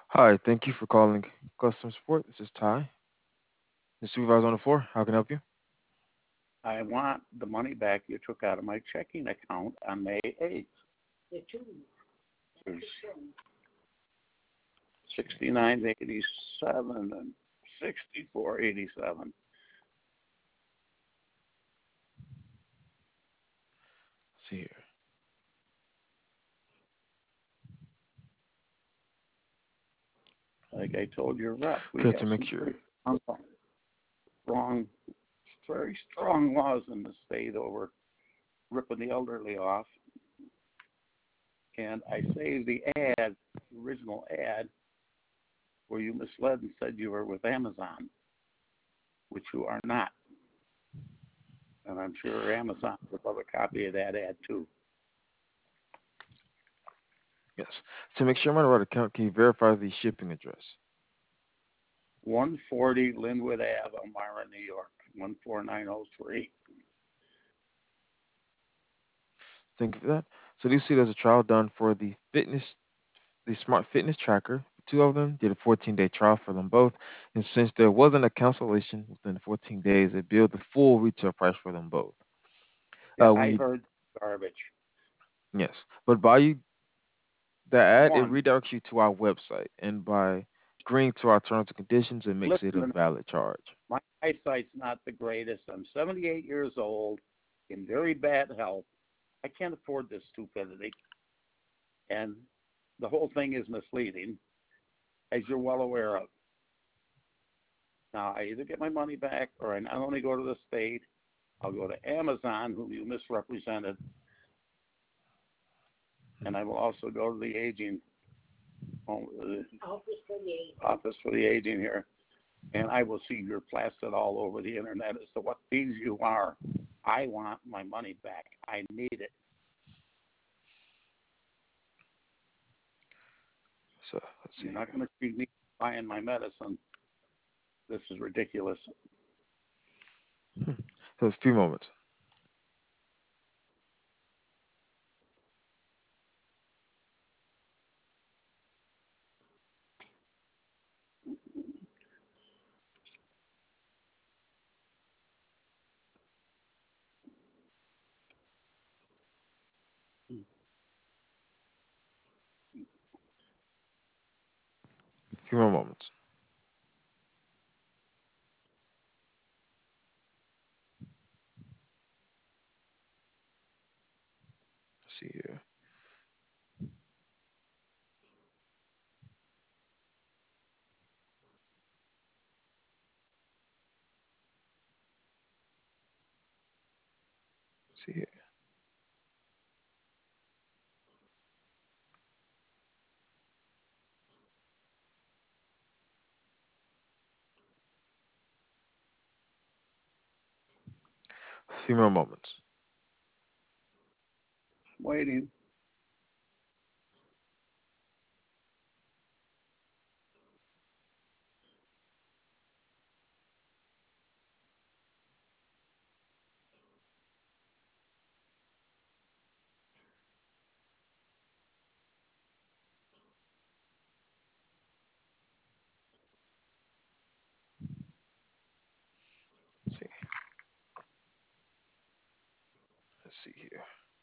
Hi, thank you for calling customer support. This is Ty, the supervisor on the floor. How can I help you? I want the money back you took out of my checking account on May 8th. There's 69.87 and 64.87. Let's see here. Like I told your rep, we Okay, have to make some sure. very strong, very strong laws in the state over ripping the elderly off. And I saved the ad, the original ad, where you misled and said you were with Amazon, which you are not. And I'm sure Amazon would love a copy of that ad too. Yes. To make sure I'm on the right account, can you verify the shipping address? 140 Linwood Ave, Elmira, New York, 14903. Thank you for that. So do you see there's a trial done for the smart fitness tracker? Two of them did a 14-day trial for them both. And since there wasn't a cancellation within 14 days, it billed the full retail price for them both. Yeah, When I you, heard garbage. yes. But by you the ad, it One, redirects you to our website. And by agreeing to our terms and conditions, it makes it a listen, valid charge. my eyesight's not the greatest. I'm 78 years old, in very bad health. I can't afford this stupidity. And the whole thing is misleading, as you're well aware of. Now, I either get my money back or I not only go to the state, I'll go to Amazon, whom you misrepresented, and I will also go to the aging office for the aging here, and I will see you're plastered all over the internet as to what thieves you are. I want my money back. I need it. So let's see You're not here. going to treat me buying my medicine. This is ridiculous. Hmm. So a few moments. A few more moments. Let's see here. Let's see here. A few more moments. Waiting. Let's see. Let's see here.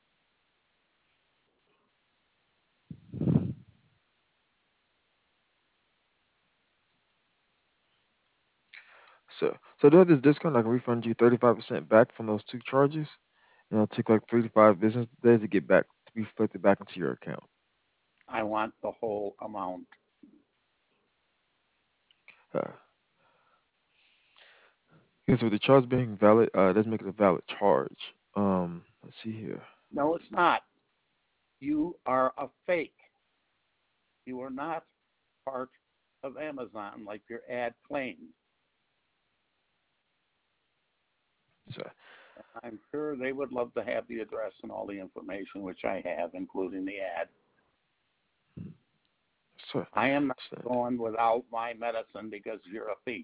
So do have this discount. I can refund you 35% back from those two charges, and it'll take like 3 to 5 business days to get back to be reflected back into your account. I want the whole amount. Uh, because with the charge being valid, it doesn't make it a valid charge. Let's see here. No, it's not. You are a fake. You are not part of Amazon like your ad claimed. So, I'm sure they would love to have the address and all the information, which I have, including the ad. so, I am not so going without my medicine because you're a thief.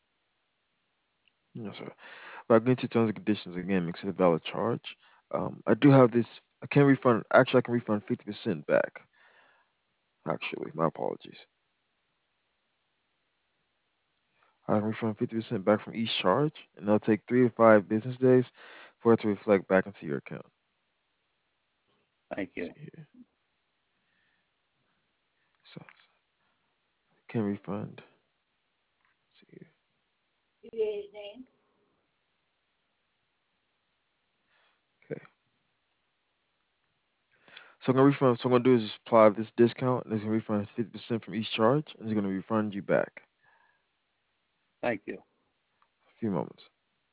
yes, sir. But going to terms and conditions again makes it a valid charge. I do have this. I can refund. Actually, I can refund 50% back. Actually, my apologies. Refund 50% back from each charge, and it'll take 3 to 5 business days for it to reflect back into your account. Thank you. See here. So can refund. See here. Okay. So I'm gonna refund. So what I'm gonna do is just apply this discount, and it's gonna refund 50% from each charge, and it's gonna refund you back. Thank you. A few moments.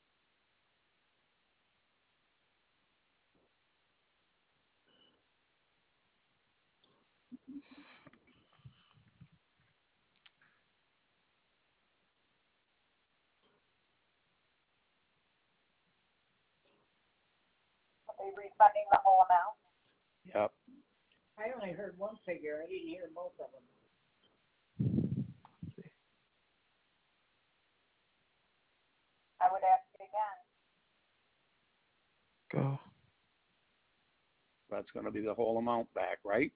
Yep. Go. That's going to be the whole amount back, right?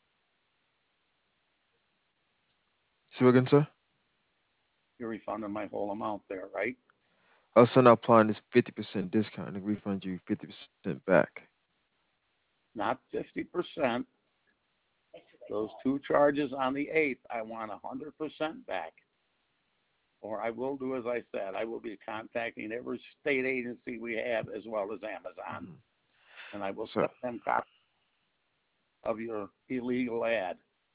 See what again, sir? You're refunding my whole amount there, right? Also, now applying this 50% discount, and it refund you 50% back. Not 50%. Those two charges on the 8th, I want 100% back. Or I will do as I said. I will be contacting every state agency we have as well as Amazon. Mhm. And I will So, send them copies of your illegal ad.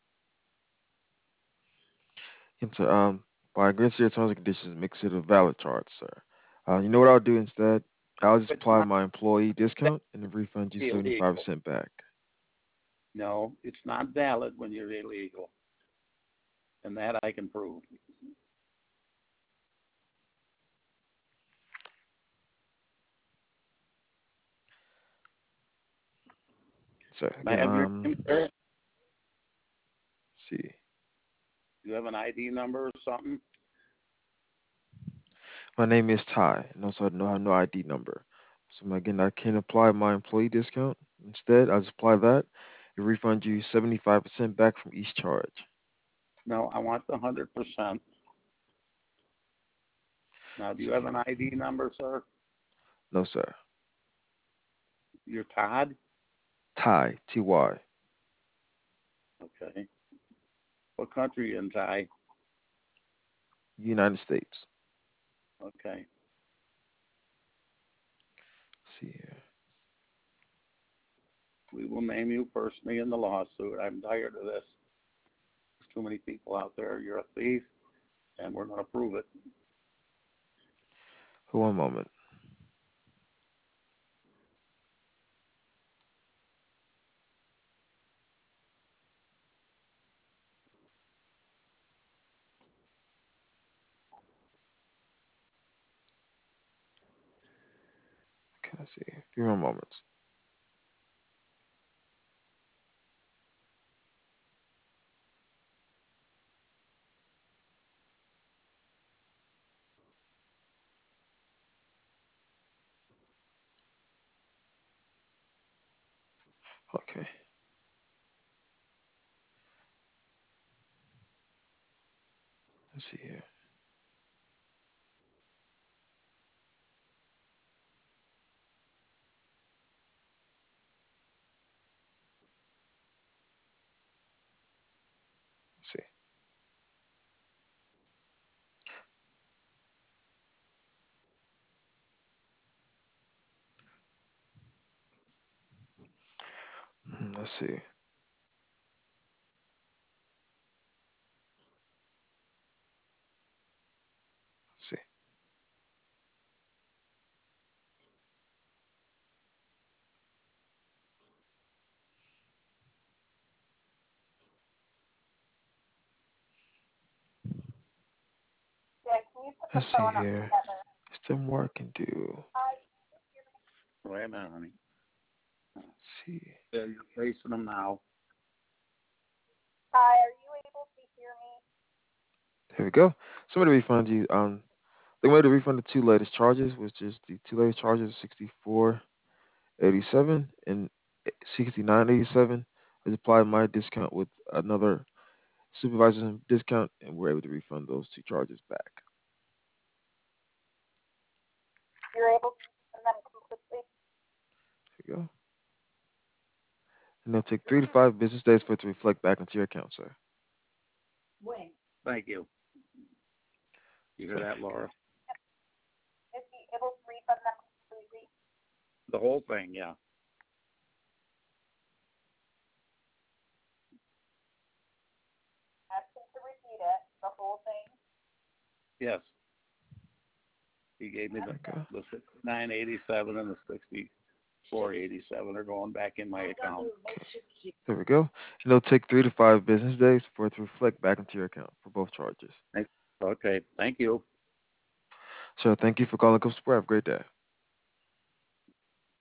and so, by agreeing to your terms and conditions, makes it a valid charge, sir. You know what I'll do instead? I'll just It's apply not my employee discount and refund you illegal. 75% back. No, it's not valid when you're illegal. And that I can prove. So Can I again, have your name, sir? see, Do you have an ID number or something? my name is Ty, and also I don't have no ID number. So again, I can apply my employee discount instead. I'll just apply that and refund you 75% back from each charge. No, I want the 100%. Now, do you See have an here. ID number, sir? No, sir. You're Todd? Ty, Ty, Okay. What country you in, Ty? United States. Okay. See here. We will name you personally in the lawsuit. I'm tired of this. There's too many people out there. You're a thief, and we're going to prove it. For one moment. Okay, let's see. A few more moments. Okay. Let's see here. Let's see. Let's see. Let's see. Let's see here. Is there more I can do? Wait a minute, honey. Let's see. Yeah, you're facing them now. There we go. Somebody refund you. The way to refund the two latest charges, which is the two latest charges, 64.87 and 69.87. I just applied my discount with another supervisor's discount, and we're able to refund those two charges back. There you go. And it'll take 3 to 5 business days for it to reflect back into your account, sir. Thank you. You hear Okay. that, Laura? The whole thing, yeah. Yes. He gave me There you go. the 987 and the 6487 are going back in my account. There we go. And it'll take 3 to 5 business days for it to reflect back into your account for both charges. Okay, thank you. So thank you for calling Cup Support. Have a great day.